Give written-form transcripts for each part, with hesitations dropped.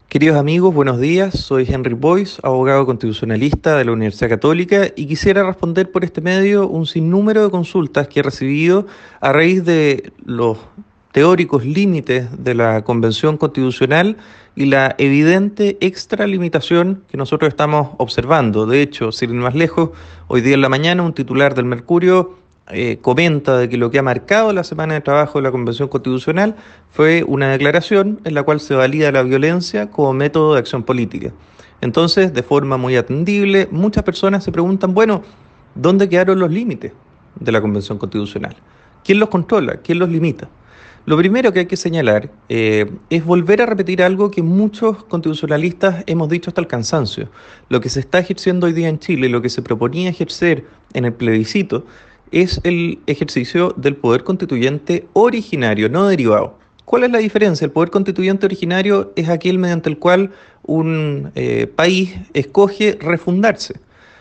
Queridos amigos, buenos días. Soy Henry Boyce, abogado constitucionalista de la Universidad Católica y quisiera responder por este medio un sinnúmero de consultas que he recibido a raíz de los teóricos límites de la Convención Constitucional y la evidente extralimitación que nosotros estamos observando. De hecho, sin ir más lejos, hoy día en la mañana un titular del Mercurio comenta de que lo que ha marcado la semana de trabajo de la Convención Constitucional fue una declaración en la cual se valida la violencia como método de acción política. Entonces, de forma muy atendible, muchas personas se preguntan, bueno, ¿dónde quedaron los límites de la Convención Constitucional? ¿Quién los controla? ¿Quién los limita? Lo primero que hay que señalar es volver a repetir algo que muchos constitucionalistas hemos dicho hasta el cansancio. Lo que se está ejerciendo hoy día en Chile, lo que se proponía ejercer en el plebiscito, es el ejercicio del poder constituyente originario, no derivado. ¿Cuál es la diferencia? El poder constituyente originario es aquel mediante el cual un país escoge refundarse.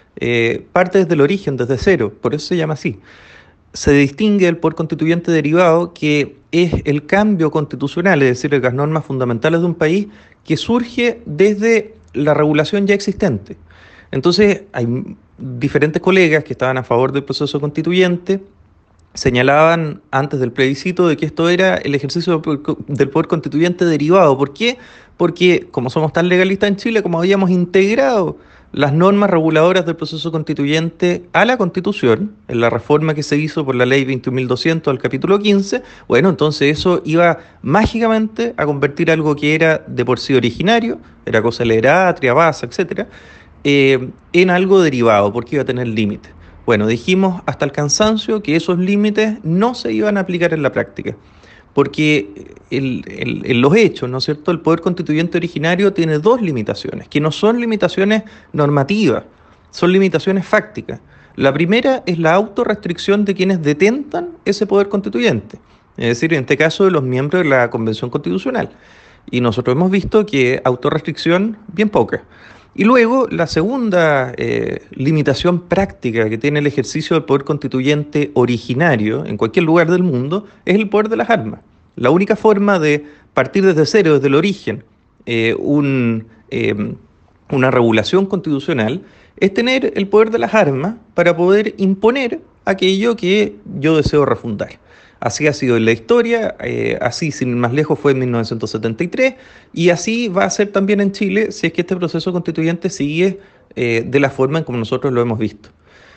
Parte desde el origen, desde cero, por eso se llama así. Se distingue del poder constituyente derivado, que es el cambio constitucional, es decir, las normas fundamentales de un país, que surge desde la regulación ya existente. Entonces, hay diferentes colegas que estaban a favor del proceso constituyente, señalaban antes del plebiscito de que esto era el ejercicio del poder constituyente derivado. ¿Por qué? Porque como somos tan legalistas en Chile, como habíamos integrado las normas reguladoras del proceso constituyente a la Constitución, en la reforma que se hizo por la ley 21.200 al capítulo 15, bueno, entonces eso iba mágicamente a convertir algo que era de por sí originario, era cosa de la eratria, basa, etcétera, en algo derivado, porque iba a tener límites. Bueno, dijimos hasta el cansancio que esos límites no se iban a aplicar en la práctica, porque en los hechos, ¿no es cierto?, el poder constituyente originario tiene dos limitaciones, que no son limitaciones normativas, son limitaciones fácticas. La primera es la autorrestricción de quienes detentan ese poder constituyente, es decir, en este caso de los miembros de la Convención Constitucional. Y nosotros hemos visto que autorrestricción, bien poca. Y luego, la segunda limitación práctica que tiene el ejercicio del poder constituyente originario en cualquier lugar del mundo es el poder de las armas. La única forma de partir desde cero, desde el origen, eh, un, eh, una regulación constitucional es tener el poder de las armas para poder imponer aquello que yo deseo refundar. Así ha sido en la historia, así sin ir más lejos fue en 1973 y así va a ser también en Chile si es que este proceso constituyente sigue de la forma en como nosotros lo hemos visto.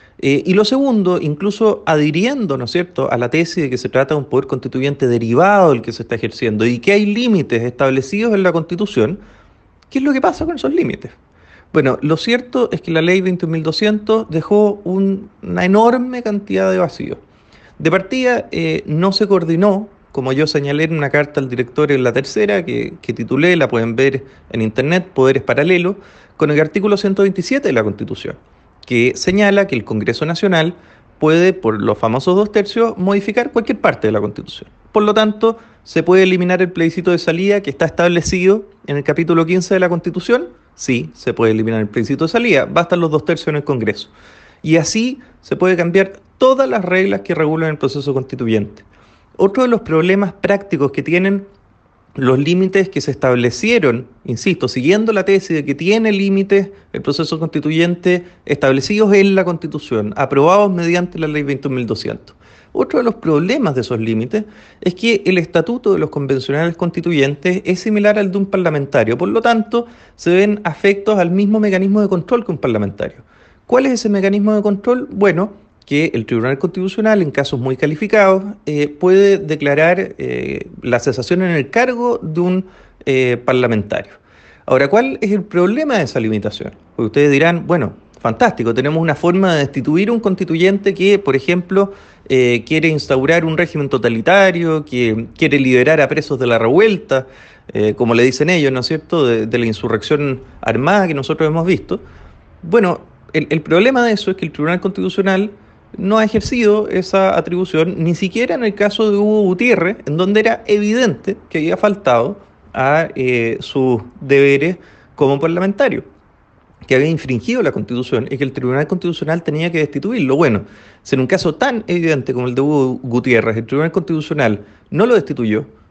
Y lo segundo, incluso adhiriendo, ¿no es cierto?, a la tesis de que se trata de un poder constituyente derivado del que se está ejerciendo y que hay límites establecidos en la Constitución. ¿Qué es lo que pasa con esos límites? Bueno, lo cierto es que la ley 21.200 dejó una enorme cantidad de vacíos. De partida, no se coordinó, como yo señalé en una carta al director en la tercera, que titulé, la pueden ver en internet, Poderes Paralelos, con el artículo 127 de la Constitución, que señala que el Congreso Nacional puede, por los famosos dos tercios, modificar cualquier parte de la Constitución. Por lo tanto, se puede eliminar el plebiscito de salida que está establecido en el capítulo 15 de la Constitución. Sí, se puede eliminar el plebiscito de salida, bastan los dos tercios en el Congreso. Y así se puede cambiar todas las reglas que regulan el proceso constituyente. Otro de los problemas prácticos que tienen los límites que se establecieron, insisto, siguiendo la tesis de que tiene límites el proceso constituyente establecidos en la Constitución, aprobados mediante la ley 21.200. Otro de los problemas de esos límites es que el estatuto de los convencionales constituyentes es similar al de un parlamentario, por lo tanto, se ven afectos al mismo mecanismo de control que un parlamentario. ¿Cuál es ese mecanismo de control? Bueno, que el Tribunal Constitucional, en casos muy calificados, puede declarar la cesación en el cargo de un parlamentario. Ahora, ¿cuál es el problema de esa limitación? Porque ustedes dirán, bueno, fantástico, tenemos una forma de destituir un constituyente que, por ejemplo, quiere instaurar un régimen totalitario, que quiere liberar a presos de la revuelta, como le dicen ellos, ¿no es cierto?, de la insurrección armada que nosotros hemos visto. Bueno, el problema de eso es que el Tribunal Constitucional no ha ejercido esa atribución, ni siquiera en el caso de Hugo Gutiérrez, en donde era evidente que había faltado a sus deberes como parlamentario, que había infringido la Constitución y que el Tribunal Constitucional tenía que destituirlo. Bueno, si en un caso tan evidente como el de Hugo Gutiérrez, el Tribunal Constitucional no lo destituyó,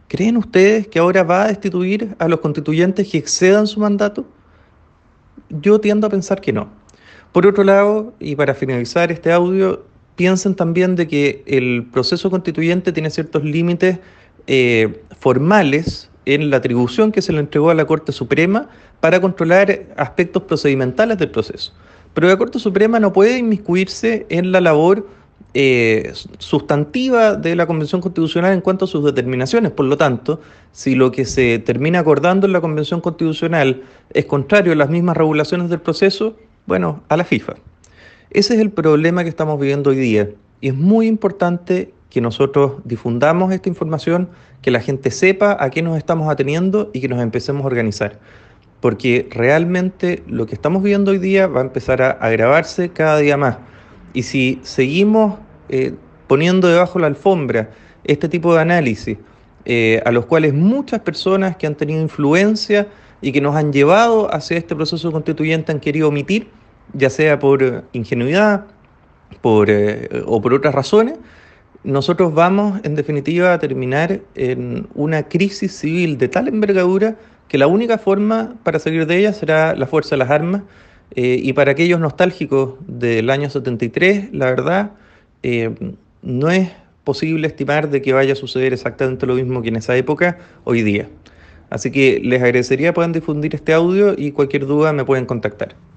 ¿Creen ustedes que ahora va a destituir a los constituyentes que excedan su mandato? Yo tiendo a pensar que no. Por otro lado, y para finalizar este audio, piensen también de que el proceso constituyente tiene ciertos límites formales en la atribución que se le entregó a la Corte Suprema para controlar aspectos procedimentales del proceso. Pero la Corte Suprema no puede inmiscuirse en la labor sustantiva de la Convención Constitucional en cuanto a sus determinaciones. Por lo tanto, si lo que se termina acordando en la Convención Constitucional es contrario a las mismas regulaciones del proceso, bueno, a la FIFA. Ese es el problema que estamos viviendo hoy día y es muy importante que nosotros difundamos esta información, que la gente sepa a qué nos estamos ateniendo y que nos empecemos a organizar. Porque realmente lo que estamos viviendo hoy día va a empezar a agravarse cada día más. Y si seguimos poniendo debajo de la alfombra este tipo de análisis, a los cuales muchas personas que han tenido influencia y que nos han llevado hacia este proceso constituyente han querido omitir, ya sea por ingenuidad o por otras razones, nosotros vamos en definitiva a terminar en una crisis civil de tal envergadura que la única forma para salir de ella será la fuerza de las armas. Y para aquellos nostálgicos del año 73, la verdad, eh, no es posible estimar de que vaya a suceder exactamente lo mismo que en esa época hoy día. Así que les agradecería puedan difundir este audio y cualquier duda me pueden contactar.